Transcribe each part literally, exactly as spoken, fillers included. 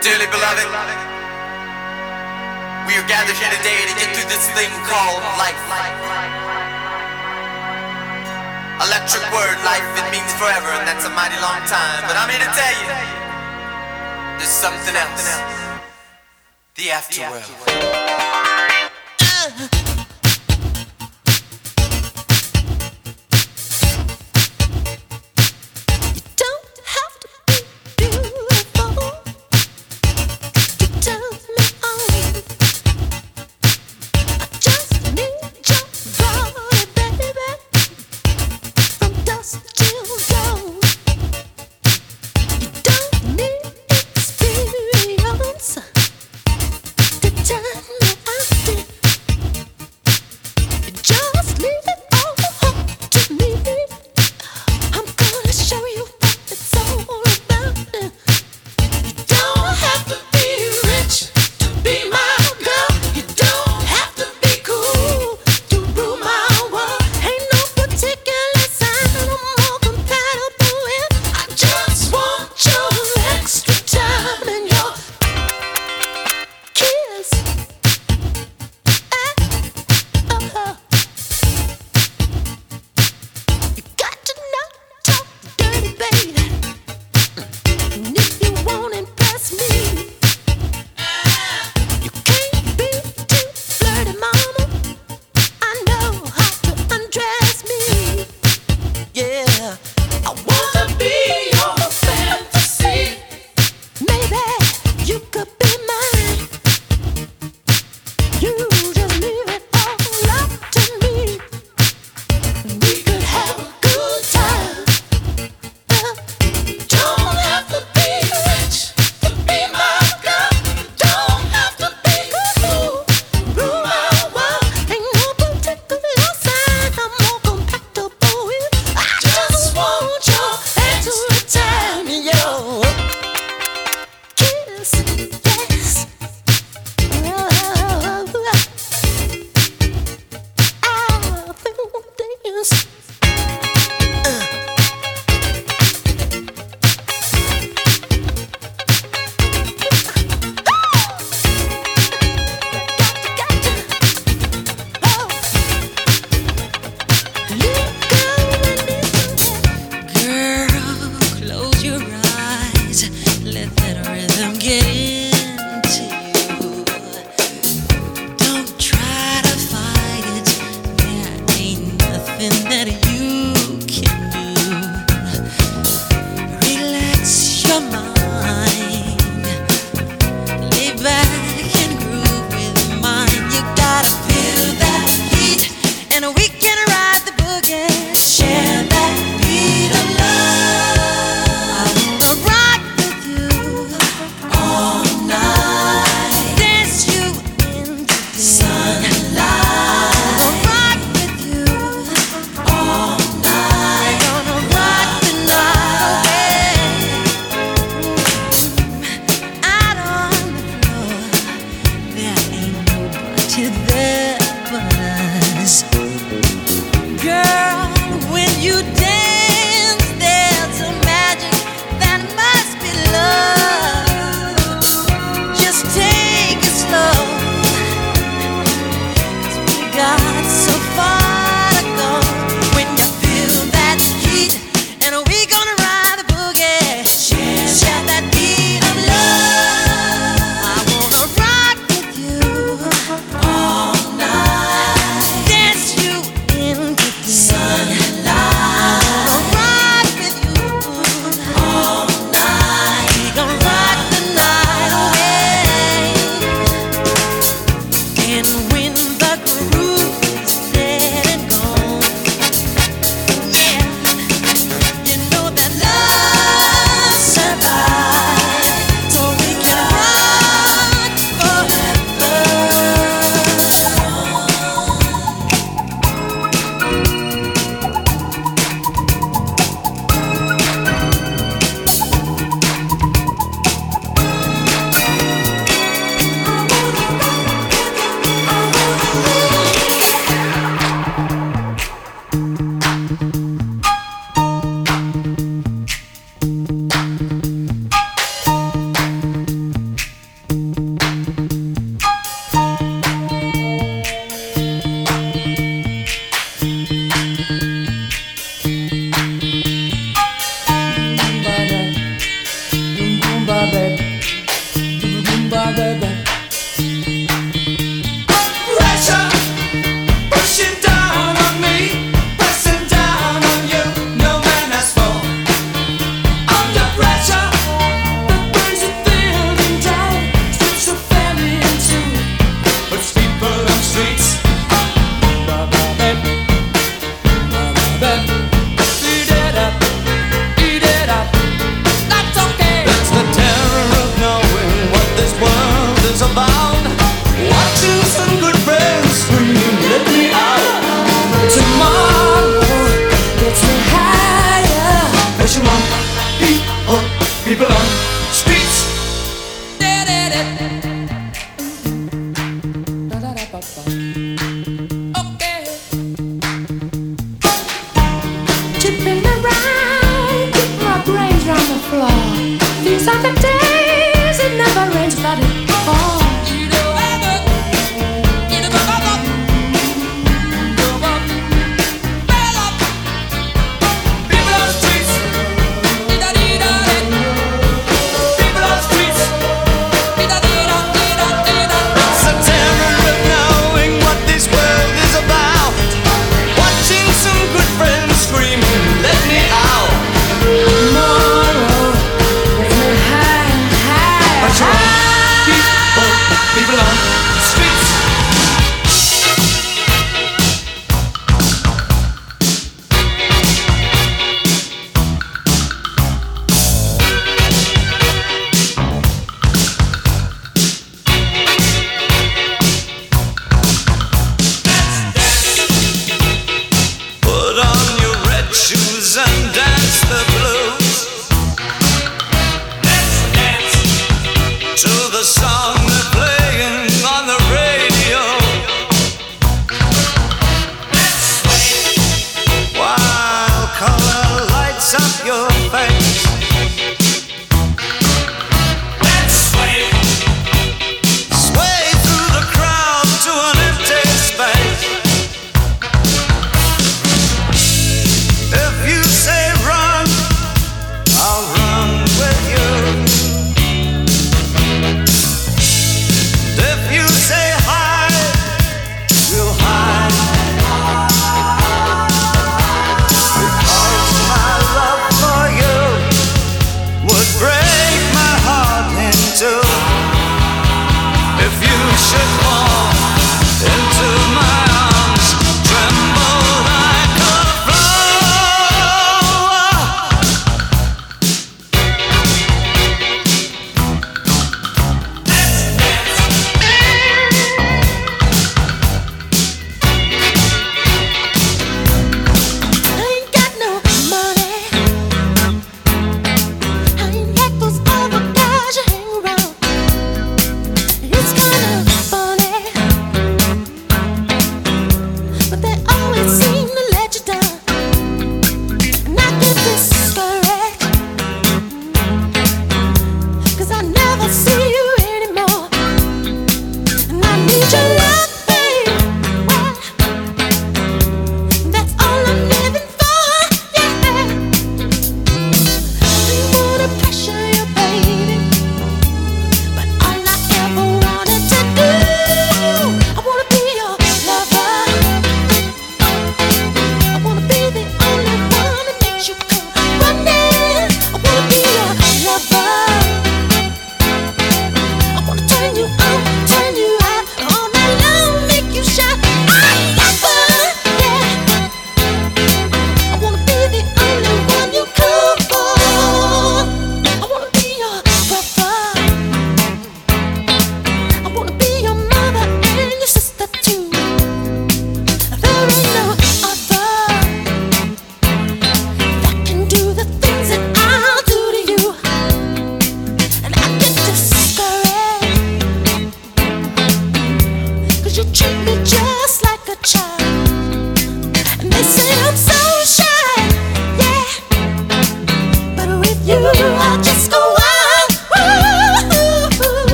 Dearly beloved, we are gathered here today to get through this thing called life. Electric word, life, it means forever, and that's a mighty long time. But I'm here to tell you, there's something else. The afterworld.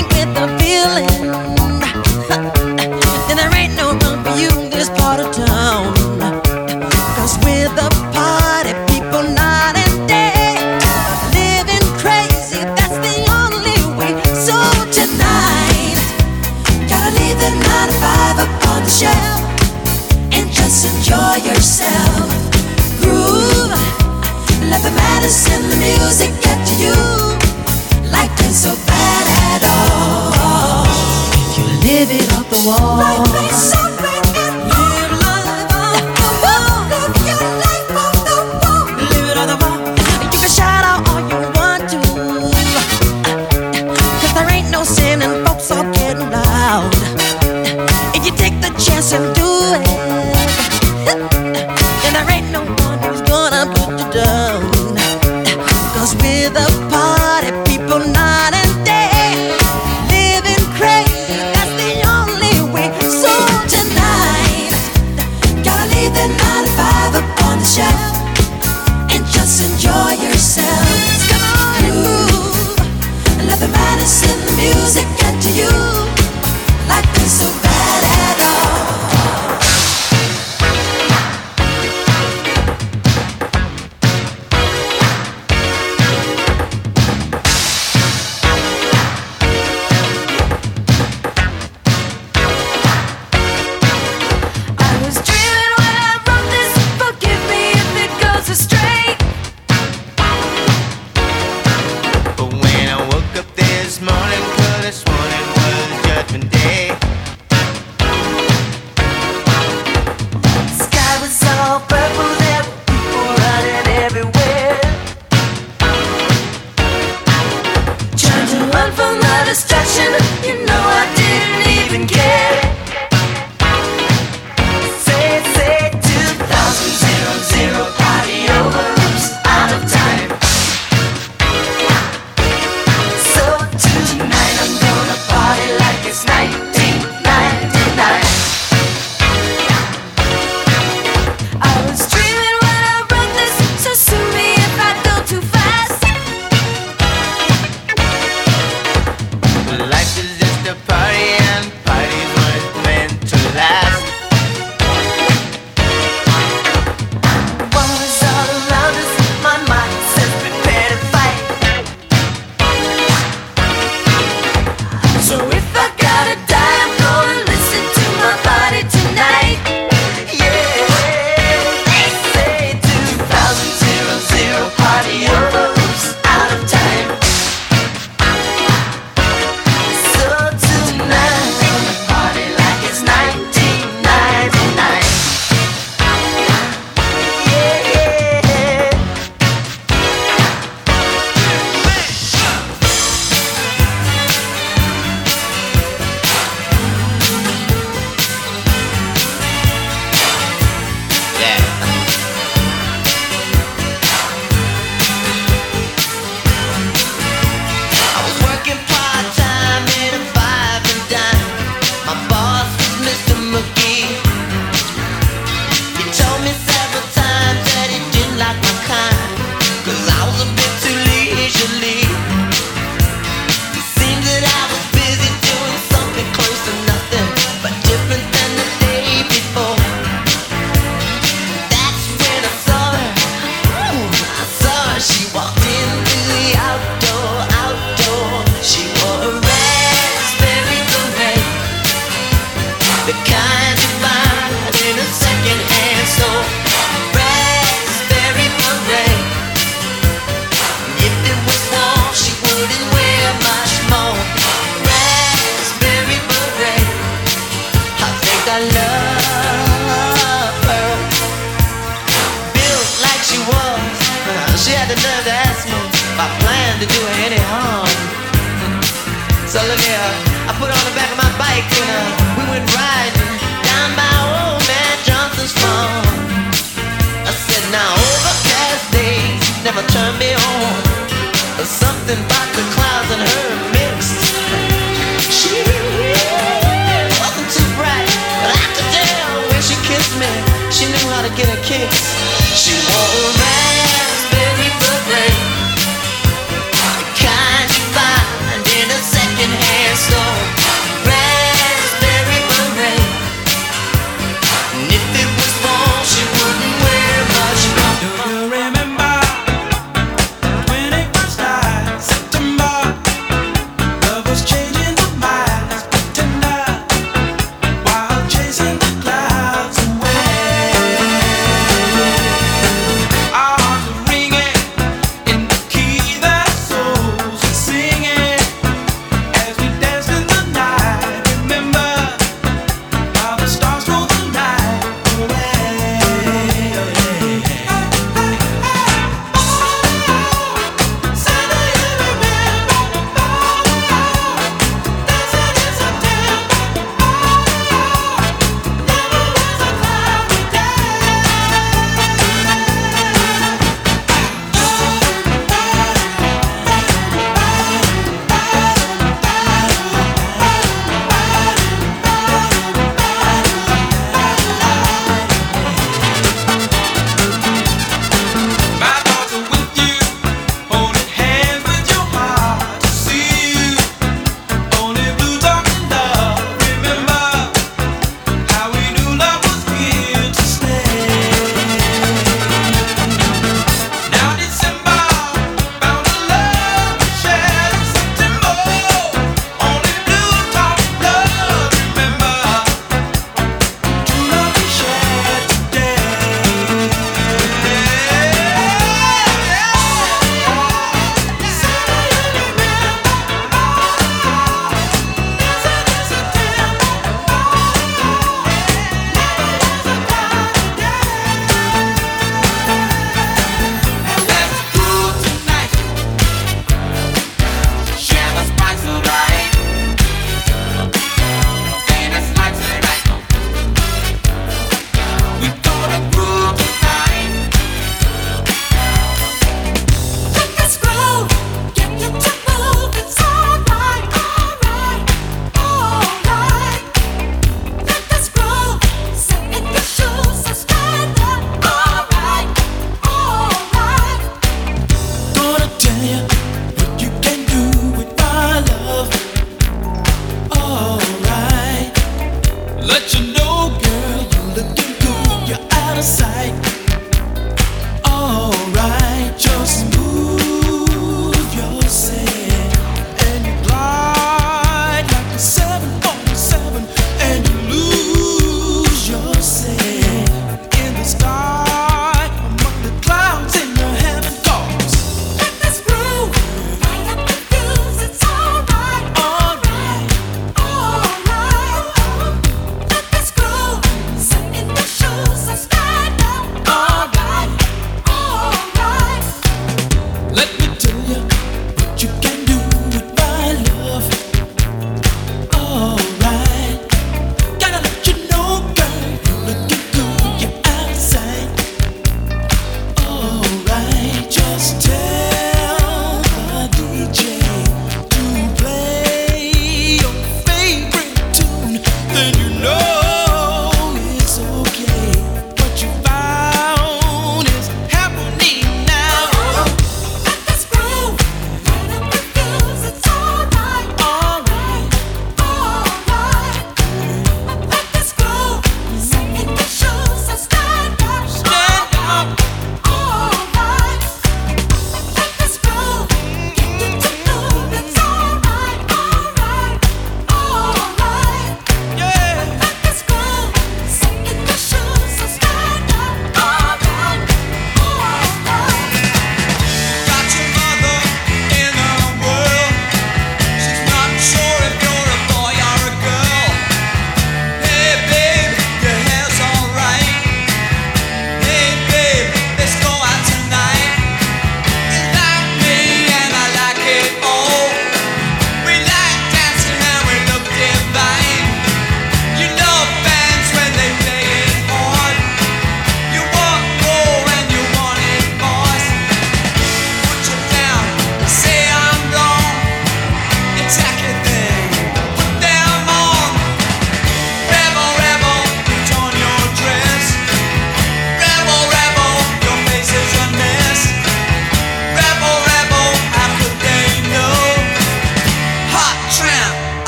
ain't with the feeling, then there ain't no room for you in this part of town. Cause we're the party people night and day, living crazy, that's the only way. So tonight, gotta leave the nine to five up on the shelf and just enjoy yourself. Groove, let the madness in the music get to you. Life ain't so bad at all. You live it off the wall. Life ain't so bad at all. Live life off the wall. Live your life off the wall. Live it on the wall. You can shout out all you want to, cause there ain't no sin and folks are getting loud. If you take the chance and do it, then there ain't no one who's gonna put you down. Cause we're the party people night and day, living crazy, that's the only way. So tonight, gotta leave the nine to five up on the shelf and just enjoy yourselves. Come on and move, and let the madness in the music get to you. Life ain't so bad at all. So look here, I put on the back of my bike and uh, we went riding down by old man Johnson's farm. I said, now overcast days never turn me on. There's something about the clouds and her mixed. She wasn't too bright, but I could tell when she kissed me, she knew how to get a kick. She wore a raspberry beret, the kind you find in a second-hand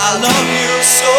I love you so.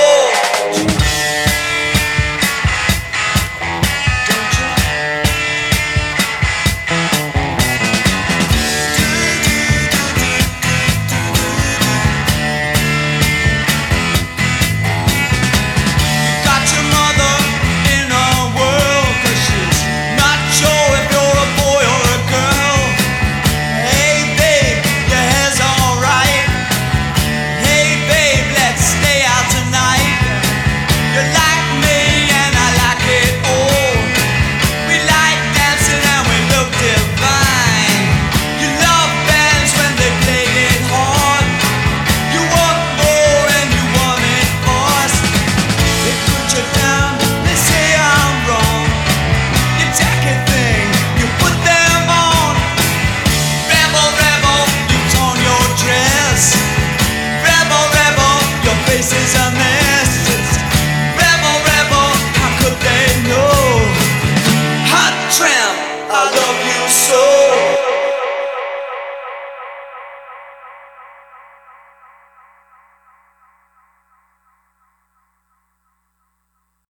Faces